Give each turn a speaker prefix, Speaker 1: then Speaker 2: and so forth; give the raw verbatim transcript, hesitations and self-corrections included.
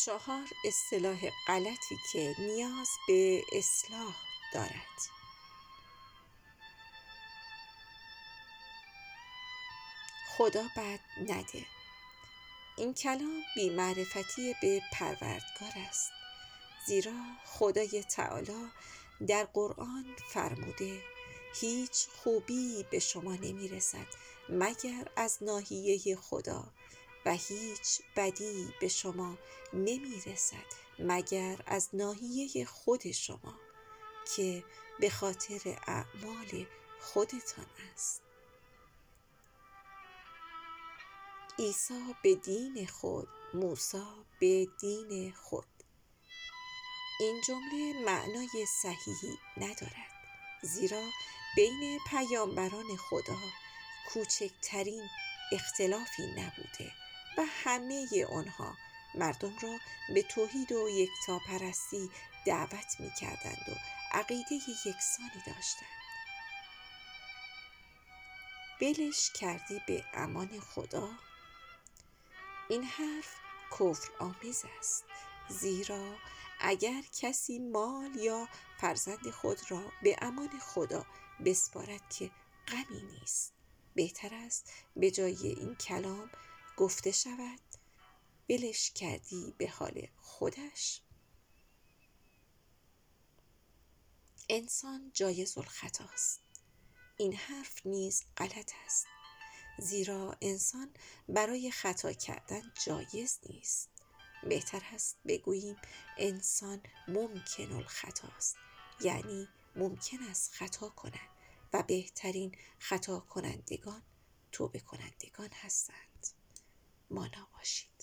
Speaker 1: چهار اصطلاح غلطی که نیاز به اصلاح دارد. خدا بد نده. این کلام بی‌معرفتی به پروردگار است، زیرا خدای تعالی در قرآن فرموده هیچ خوبی به شما نمی رسد مگر از ناحیه خدا و هیچ بدی به شما نمی رسد مگر از ناحیه خود شما که به خاطر اعمال خودتان است. عیسی به دین خود، موسی به دین خود. این جمله معنای صحیحی ندارد، زیرا بین پیامبران خدا کوچکترین اختلافی نبوده و همه آنها مردم را به توحید و یکتاپرستی دعوت می کردند و عقیده یکسانی داشتند. ولش کردی به امان خدا؟ این حرف کفر آمیز است، زیرا اگر کسی مال یا فرزند خود را به امان خدا بسپارد که غمی نیست، بهتر است به جای این کلام گفته شود ولش کردی به حال خودش. انسان جایز الخطا است. این حرف نیز غلط است، زیرا انسان برای خطا کردن جایز نیست. بهتر است بگوییم انسان ممکن الخطا است، یعنی ممکن است خطا کند و بهترین خطا کنندگان توبه کنندگان هستند. مانا باشید.